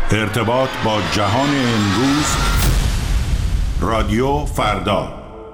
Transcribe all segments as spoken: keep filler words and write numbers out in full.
ارتباط با جهان امروز، رادیو فردا.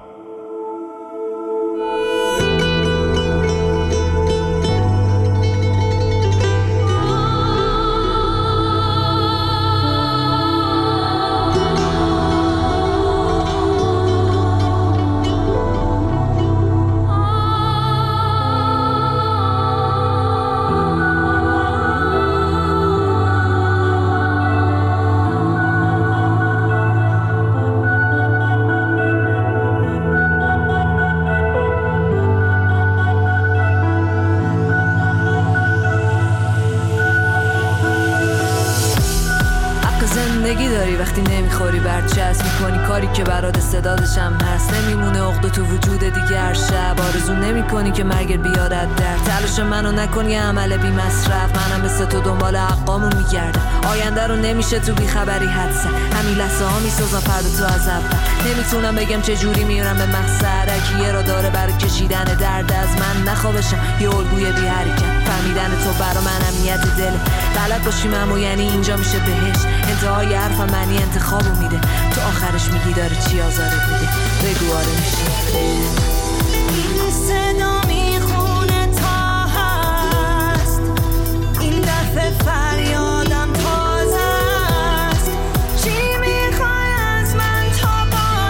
وقتی نمیخوری برچسب میکنی کاری که برات استعدادش هم هست، نمیمونه عقده تو وجود دیگه. هر شب آرزو نمیکنی که مرگت بیارد در تلاش منو نکنی عمل بی مصرف. منم مثل تو دنبال حقامون میگردم، آینده رو نمیشه تو بی خبری حدس. همین لحظه ها میسازم فردا تو از اول. نمیتونم بگم چه جوری میرم به مقصد، هرکی یه را داره برای کشیدن درد از من. نخوابشم یه الگوی بی حرکت، فهمیدن تو برا من امنیت دل. بلد باشیم اما یعنی اینجا میشه بهش. انتهای حرفم معنی انتخابو میده، تو آخرش میگی داره چی آزارت میده. بگو آره میشه. این صدا میخونه تا هست، این دفعه فریادم تازه است. چی میخوای از من تا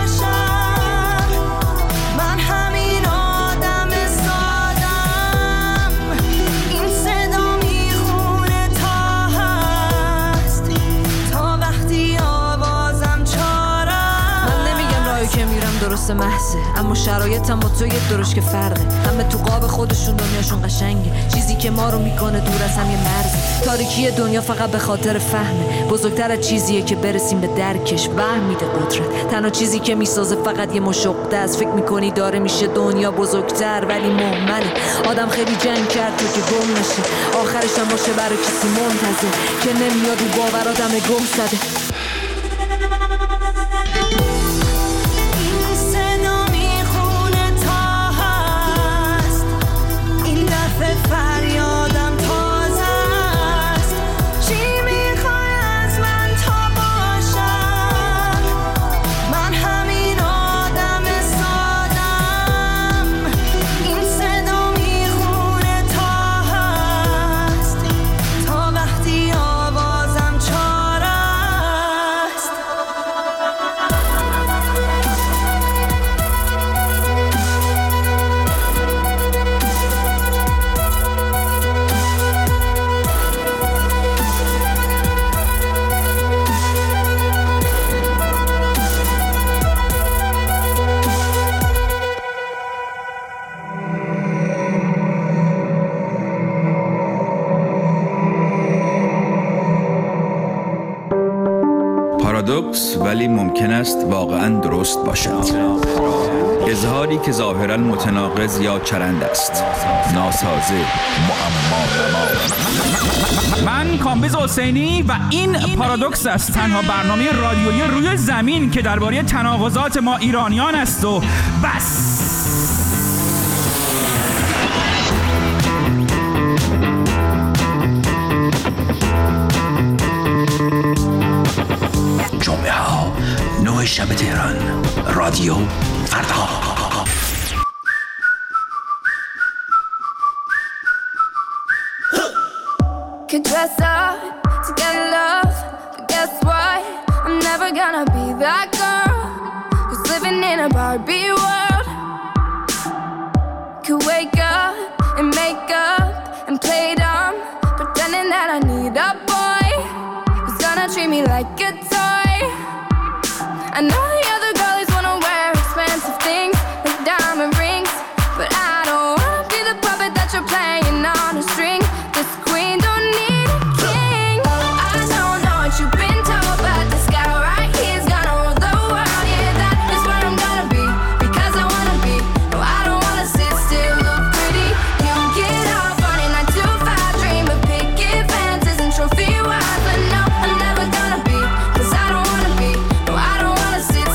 باشم؟ من همین آدم سادم. این صدا میخونه تا هست، تا وقتی آوازم چارم. من نمیگم راهی که میرم درست محضه، اما شرایطم با تو یک درش که فرقه. همه تو قاب خودشون دنیاشون قشنگه، چیزی که ما رو میکنه دور از هم یه مرز. تاریکی دنیا فقط به خاطر فهمه، بزرگتر از چیزیه که برسیم به درکش. وهم میده قدرت، تنها چیزی که میسازه فقط یه مشقده است. فکر میکنی داره میشه دنیا بزرگتر ولی مهمله. آدم خیلی جنگ کرد تو که گم نشه، آخرش هم باشه برای کسی منتظر که نمیاد و باور آدم گم زده. فریادم تازه است. چی میخوای از من تا باشم؟ من همین آدم سادم. این صدا میخونه تا هست، تا وقتی آوازم چاره است. پارادوکس ولی ممکن است واقعاً درست باشد. اظهاری که ظاهراً متناقض یا چرند است، ناسازه، معما. من کامبیز حسینی و این پارادوکس است، تنها برنامه رادیویی روی زمین که درباره تناقضات ما ایرانیان است و بس. جمعه ها نه شب تهران، رادیو فردا. Could dress up to get love, but guess what? I'm never gonna be that girl who's living in a Barbie world. Could wake up and make up and play dumb, pretending that I need a boy who's gonna treat me like a toy. I know the other girlies wanna wear expensive things like diamond rings, but I don't wanna be the puppet that you're playing on a string. This queen don't need a king. I don't know what you've been told, but this guy right here's gonna rule the world. Yeah, that is where I'm gonna be, because I wanna be. No, I don't wanna sit still, look pretty. You get off on a nine to five, dream of picket fences and trophy wives, but no, I'm never gonna be, cause I don't wanna be. No, I don't wanna sit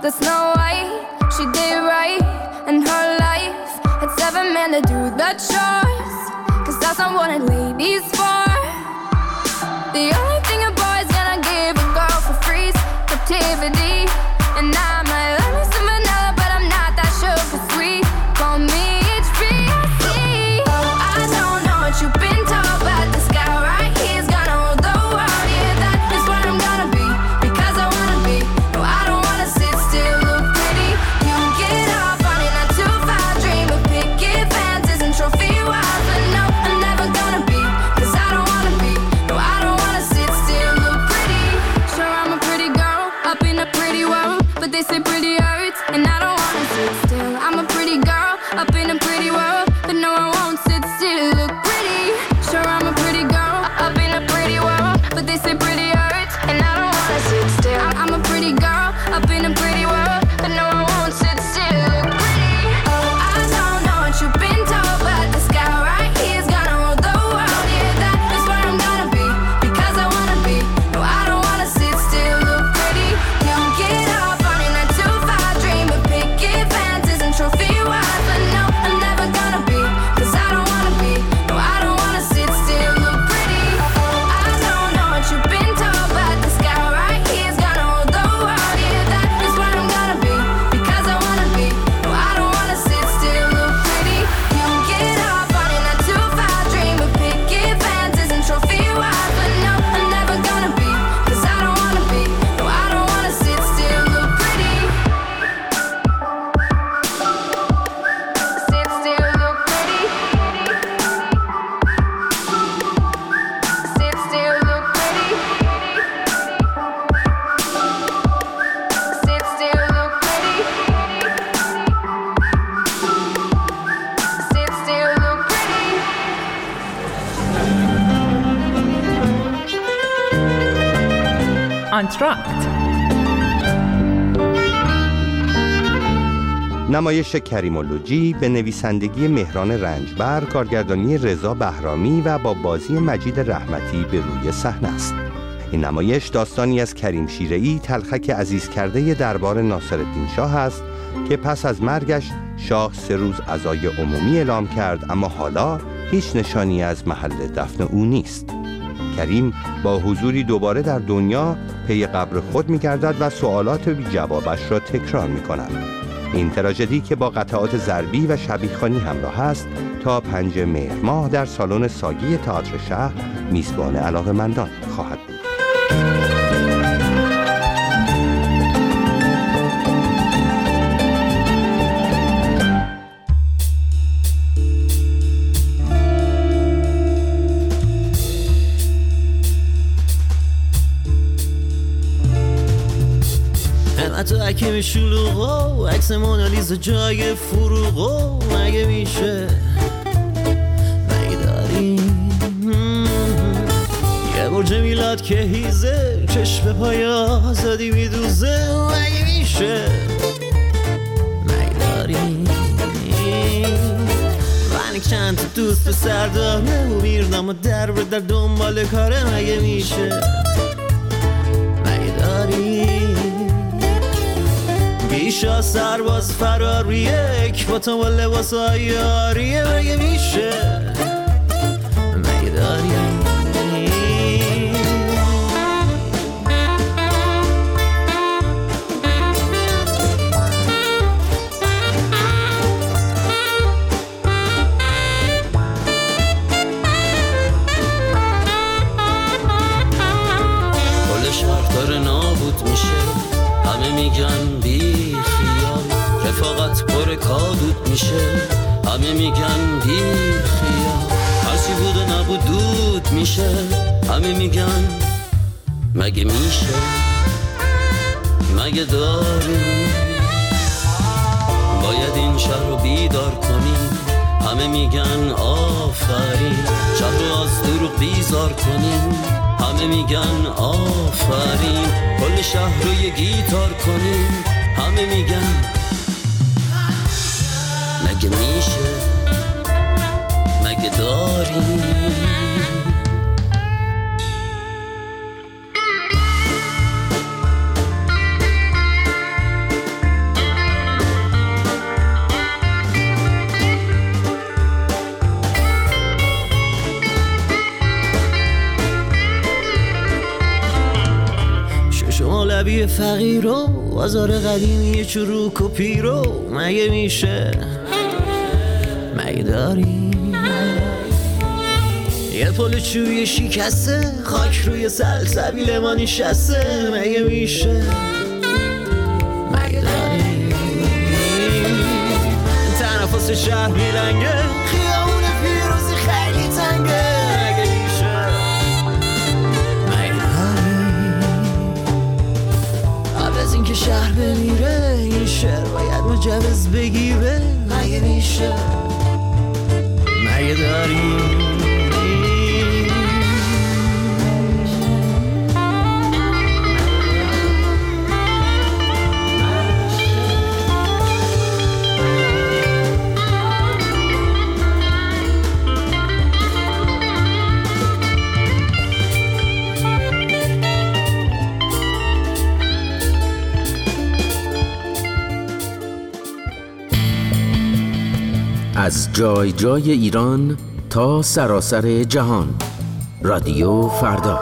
the Snow White. She did right in her life, had seven men to do the chores, cause that's not what a lady's for. The only thing a boy's gonna give a girl for free is captivity. And I might love me some vanilla, but I'm not that sugar sweet. Call me H B C. Oh, I don't know what you've been told, but this guy right here's gonna hold the world. Yeah, that is what I'm gonna be, because I wanna be. No, I don't wanna sit still, look pretty. You get off on it, not too far. Dream of picket fences and trophy wives, but no, I'm never gonna be, cause I don't wanna be. No, I don't wanna sit still, look pretty. Sure, I'm a pretty girl up in a pretty world, but they say pretty hurts, and I don't wanna sit still. I'm a pretty girl up in a pretty world, but no, I won't sit still, look pretty. Sure, I'm a pretty girl up in a pretty world, but they say pretty hurts, and I don't wanna sit still. I'm a pretty girl up in a pretty world, but no, I won't sit still, look pretty. Oh, I don't know what you've been told, but this guy right here's gonna hold the world. Yeah, that is where I'm gonna be, because I wanna be. No, I don't wanna sit still, look pretty. You get off on it, not too far. Dream of picket fences and trophy wives, but no, I'm never gonna be, cause I don't wanna be. No, I don't wanna sit still, look pretty. Oh, I don't know what you've been told, but this guy right here's gonna hold the world. Yeah, that is where I'm gonna be, because I wanna be. No, I don't wanna sit still, look pretty. You get off on it, not too far. Dream of picket fences and trophy wives, but no, I'm never gonna be, cause I don't wanna be. No, I don't wanna sit still, look pretty. Sit still, look pretty. Sit still, look pretty. Sit still, look pretty. Sit still, look pretty. آنتراکت. نمایش کریمولوژی به نویسندگی مهران رنجبر، کارگردانی رضا بهرامی و با بازی مجید رحمتی به روی صحنه است. این نمایش داستانی از کریم شیره‌ای، تلخک عزیز کرده دربار ناصرالدین شاه است که پس از مرگش شاه سه روز عزای عمومی اعلام کرد، اما حالا هیچ نشانی از محل دفن او نیست. کریم با حضوری دوباره در دنیا پی قبر خود می‌گردد و سوالات بی جوابش را تکرار می‌کند. این تراژدی که با قطعات ضربی و شبیخوانی همراه است تا پنج مهر ماه در سالن ساگی تئاتر شهر میزبان علاقه‌مندان خواهد بود. که شلوغو عکس مونالیزا جای فروغو مگه میشه مگه داریم یه برج میلاد که هیزه چشم پای آزادی میدوزه مگه میشه مگه داریم من چند تا دوست و سرداره و میرنم و در به در دنبال کاره مگه میشه مگه داریم بیشا سرباز فراریه یک با تو با لباس های آریه مگه میشه مگه داریم کل شهر داره نابود میشه همه میگن بی خیال رفاقت پر کادود میشه همه میگن بی خیال هرچی بود و نبود دود میشه همه میگن مگه میشه مگه داریم باید این شهر رو بیدار کنیم همه میگن آفرین شهر رو از دروغ بیزار کنیم همه میگن آفرین کل شهر رو یه گیتار کنیم همه میگن مگه میشه مگه داریم شما لبی فقیر و بازار قدیمی چروک و پیرو مگه میشه مگه داری یه پل چوبی شکسته خاک روی سلسبیل ما نشسته مگه میشه مگه داری تنفس شهر میلنگه خیابون پیروزی خیلی تنگه مگه میشه مگه داری قبل از اینکه شهر بمیره این شهر باید مجوز بگیره مگه میشه مگه داری از جای جای ایران تا سراسر جهان، رادیو فردا.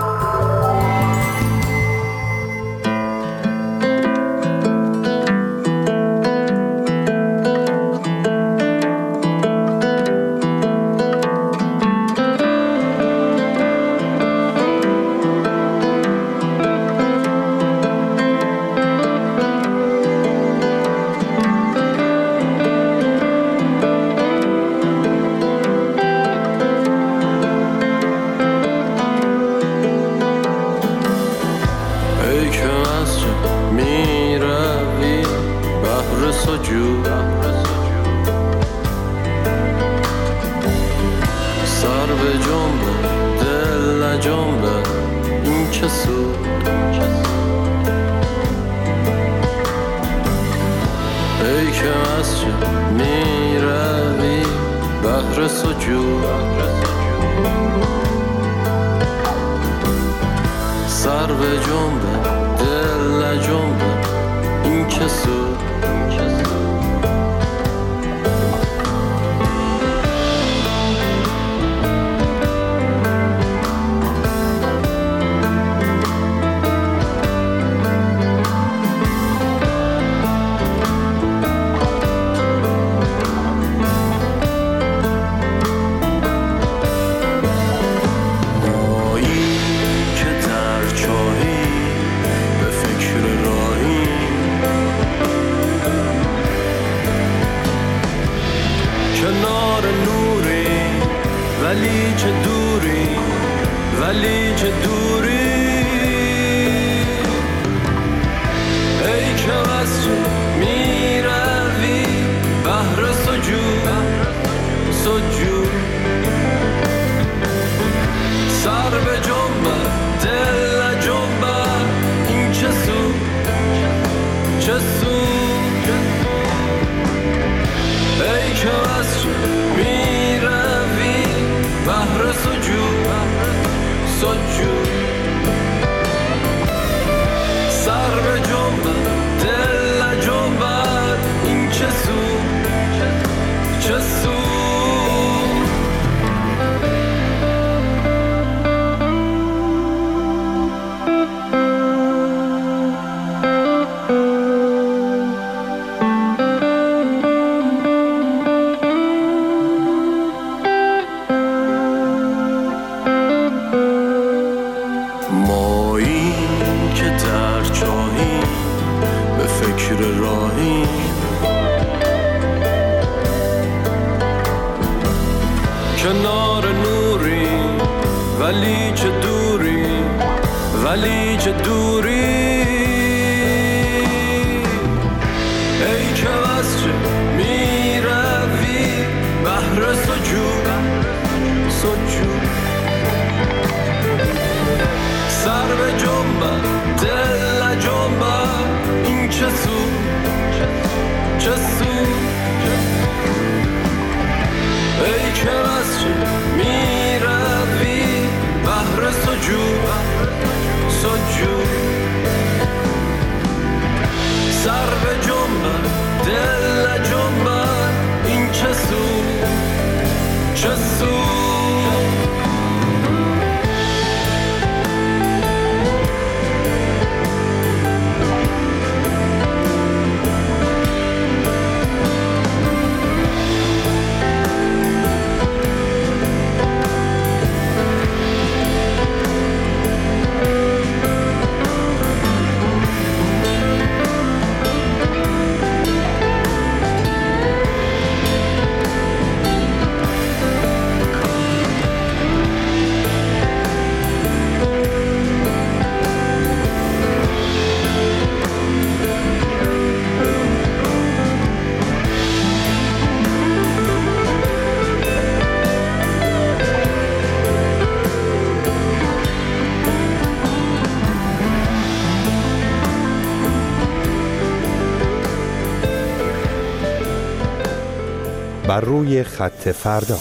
بر روی خط فردا.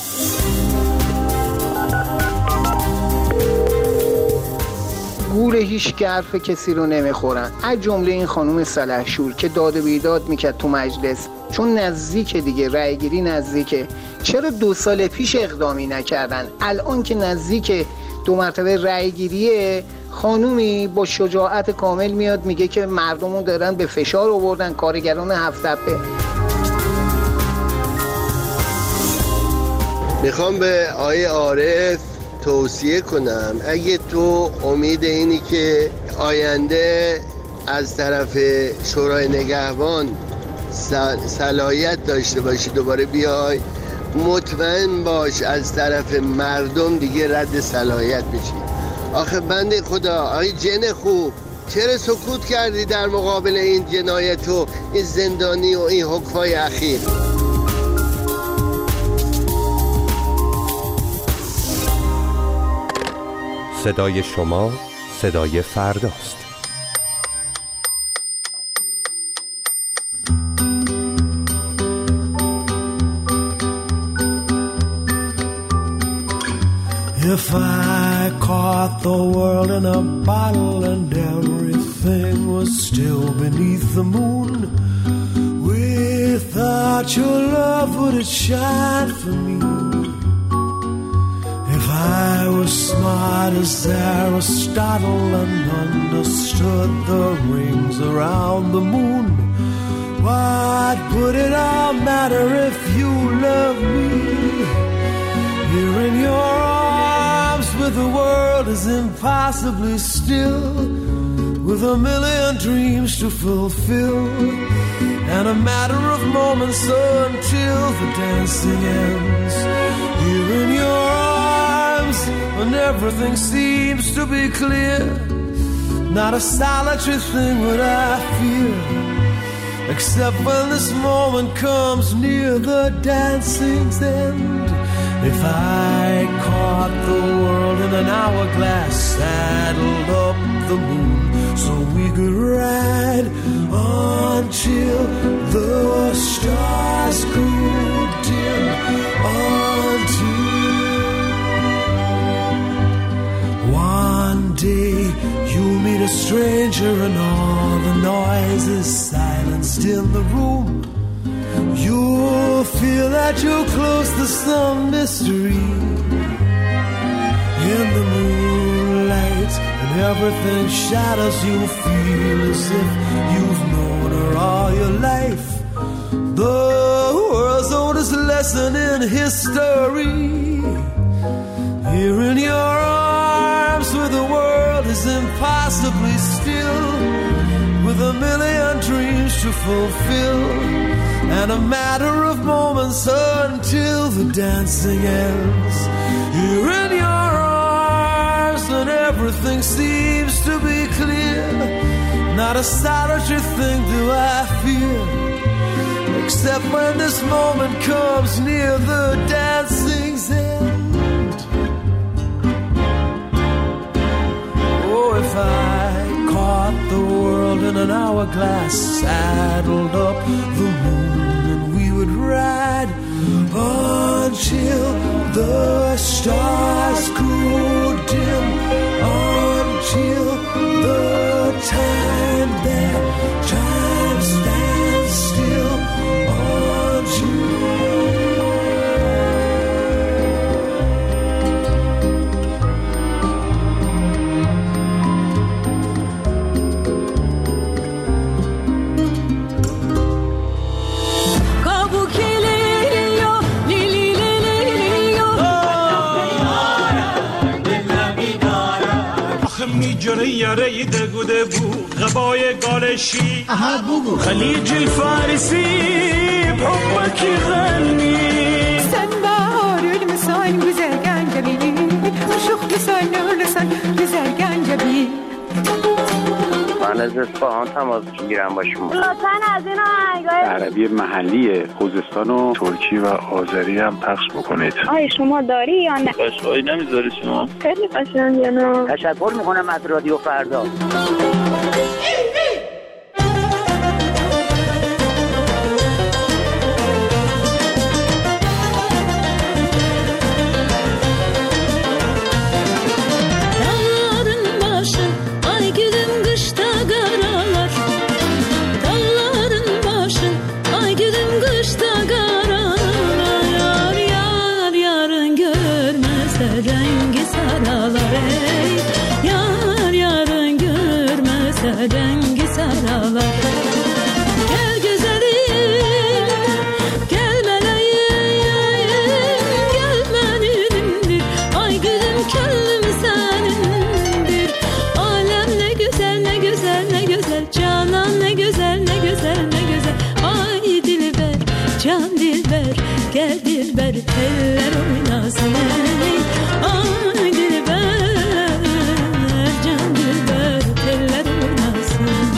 گول هیچ که حرف کسی رو نمیخورن، از جمله این خانم سلحشور که داد و بیداد میکرد تو مجلس، چون نزدیکه دیگه، رأی گیری نزدیکه. چرا دو سال پیش اقدامی نکردن؟ الان که نزدیک دو مرتبه رأی گیریه، خانومی با شجاعت کامل میاد میگه که مردمو دارن به فشار آوردن، کارگران هفت تپه. میخوام به آقای عارف توصیه کنم، اگه تو امید اینی که آینده از طرف شورای نگهبان صلاحیت داشته باشی دوباره بیای، مطمئن باش از طرف مردم دیگه رد صلاحیت بشی. آخه بنده خدا، آقای جن خوب، چرا سکوت کردی در مقابل این جنایت و این زندانی و این حکمای اخیر؟ صدای شما صدای فرداست. If I caught the world in a bottle and everything was still beneath the moon, without your love would it shine for me? If I was smart as Aristotle and understood the rings around the moon, what would it all matter if you love me? Here in your arms where the world is impossibly still, with a million dreams to fulfill, and a matter of moments until the dancing ends. Here in your arms when everything seems to be clear, not a solitary thing would I fear, except when this moment comes near the dancing's end. If I caught the world in an hourglass, saddled up the moon so we could ride until the stars grew dim, until one day you meet a stranger and all the noise is silenced in the room. You'll feel that you're close to some mystery in the moonlight, and everything shadows. You feel as if you've known her all your life. The world's oldest lesson in history. Here in your arms where the world is impossibly still, with a million dreams to fulfill, and a matter of moments until the dancing ends. Here in your arms when everything seems to be clear, not a solitary thing do I fear, except when this moment comes near the dancing's end. Oh, if I caught the world in an hourglass, saddled up the moon, would ride until the stars grew dim, until the time that time stands still, until جوری یاره دگوده بو غبای گالشی خلیج الفارسی بحبك يغني سنبار المسان وزرقان جبيني وشوخ لسان ولسان وزرقان جبين من از اصفهان تماس میگیرم با شما. لطفاً از این آهنگای عربی محلی خوزستان و ترکی و آذری هم پخش بکنید. آیا شما داری یا نه؟ قشنگی نمیذاری شما؟ خیلی قشنگه نه. تشکر میکنم از رادیو فردا. پله رو نازنه آی دلبر جان دلبر پله رو نازنه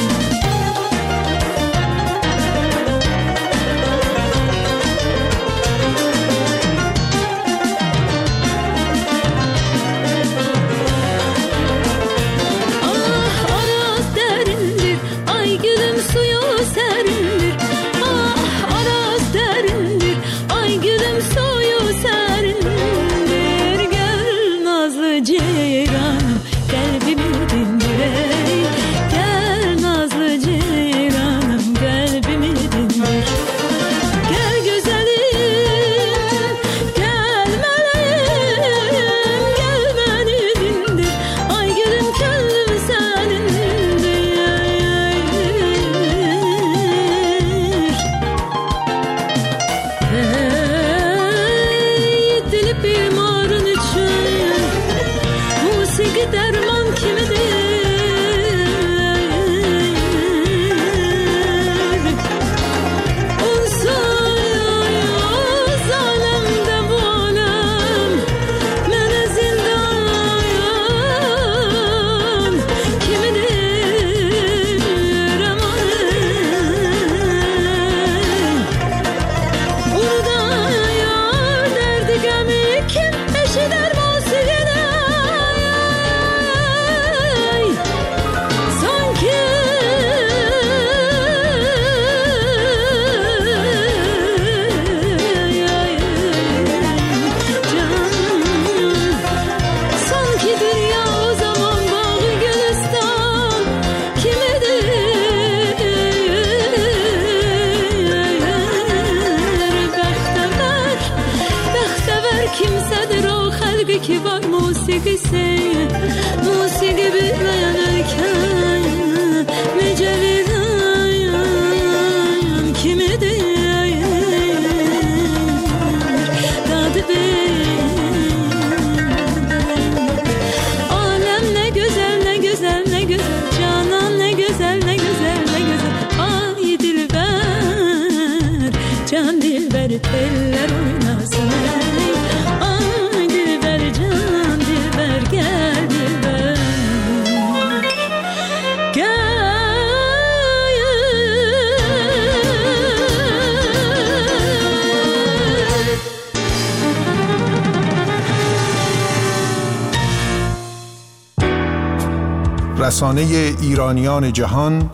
رسانه ایرانیان جهان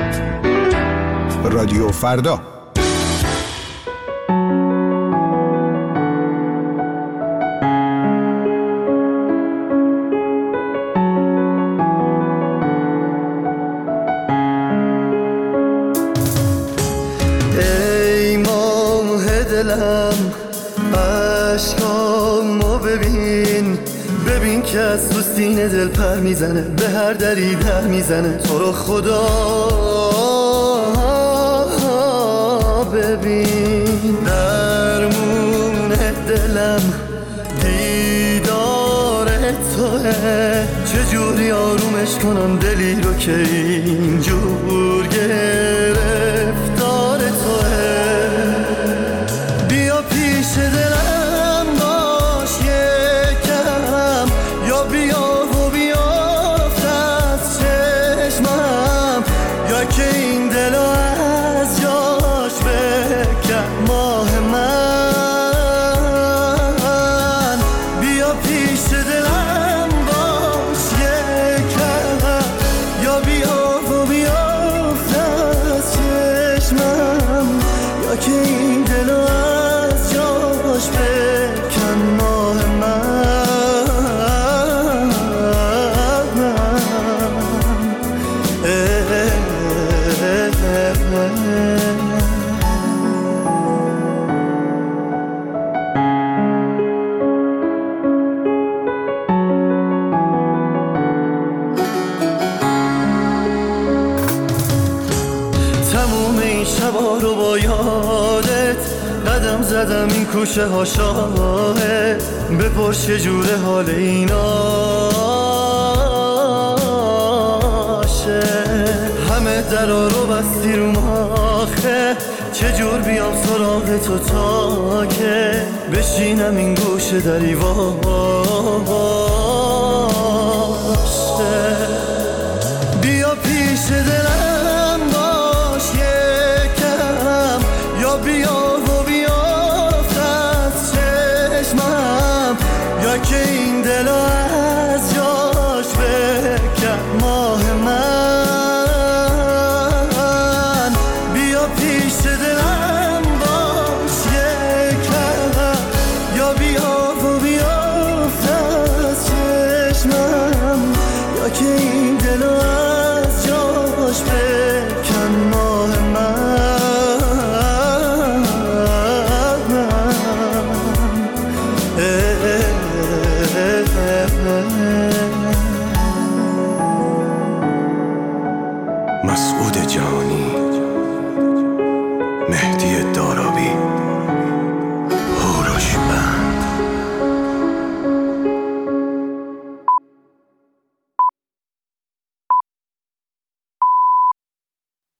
رادیو فردا. ای ماه دلم عشقامو ببین، ببین که از تو سینه دل پر میزنه، به هر دری در میزنه. تو رو خدا ببین، درمون دلم دیدار توه، چجوری آرومش کنم دلی رو که اینجور گرفتار توه. بیا پیش دلم باش یکم، یا بیا و بیافت از چشمم، یا که این دل رو از جاش بکن ماه من. بیا پیش دلم باش یکم، یا بیا و بیافت از چشمم، یا که این دل رو از جاش بکن ماه من. تموم این شبا رو با یادت قدم زدم این کوچه ها شاهد، بپرس چجوره حال ایناشه. همه درا رو بستی رو آخه، چجور بیام سراغ تو تا که بشینم این گوشه در ایوان بیا پیش دلم باش یکم یا بیا و بیافت از چشمم یا که این دلو از جاش بکن ماه من بیا پیش دلم باش یکم یا بیا و بیافت از چشمم یا که این دلو از جاش بکن ماه من مسعود جانی